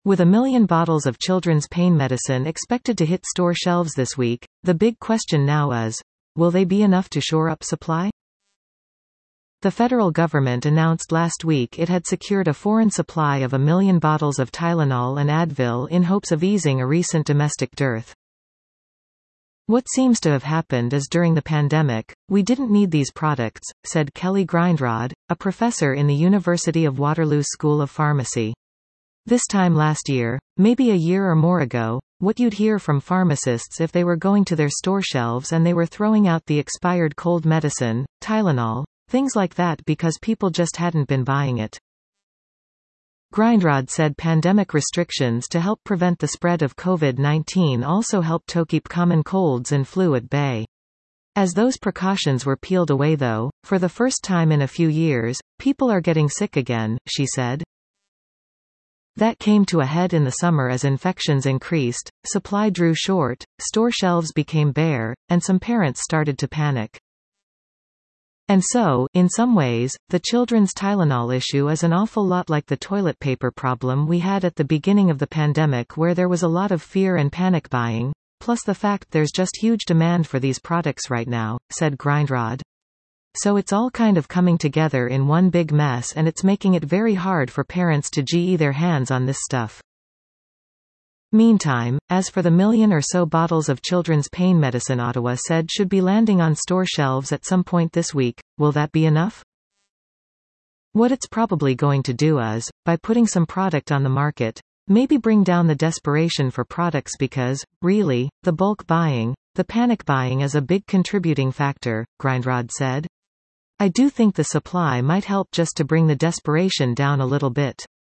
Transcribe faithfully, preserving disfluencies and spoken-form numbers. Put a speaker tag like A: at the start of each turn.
A: With a million bottles of children's pain medicine expected to hit store shelves this week, the big question now is, will they be enough to shore up supply? The federal government announced last week it had secured a foreign supply of a million bottles of Tylenol and Advil in hopes of easing a recent domestic dearth. What seems to have happened is during the pandemic, we didn't need these products, said Kelly Grindrod, a professor in the University of Waterloo School of Pharmacy. This time last year, maybe a year or more ago, what you'd hear from pharmacists if they were going to their store shelves and they were throwing out the expired cold medicine, Tylenol, things like that because people just hadn't been buying it. Grindrod said pandemic restrictions to help prevent the spread of COVID nineteen also helped to keep common colds and flu at bay. As those precautions were peeled away though, for the first time in a few years, people are getting sick again, she said. That came to a head in the summer as infections increased, supply drew short, store shelves became bare, and some parents started to panic. And so, in some ways, the children's Tylenol issue is an awful lot like the toilet paper problem we had at the beginning of the pandemic where there was a lot of fear and panic buying, plus the fact there's just huge demand for these products right now, said Grindrod. So it's all kind of coming together in one big mess and it's making it very hard for parents to gee their hands on this stuff. Meantime, as for the million or so bottles of children's pain medicine Ottawa said should be landing on store shelves at some point this week, will that be enough? What it's probably going to do is, by putting some product on the market, maybe bring down the desperation for products because, really, the bulk buying, the panic buying is a big contributing factor, Grindrod said. I do think the supply might help just to bring the desperation down a little bit.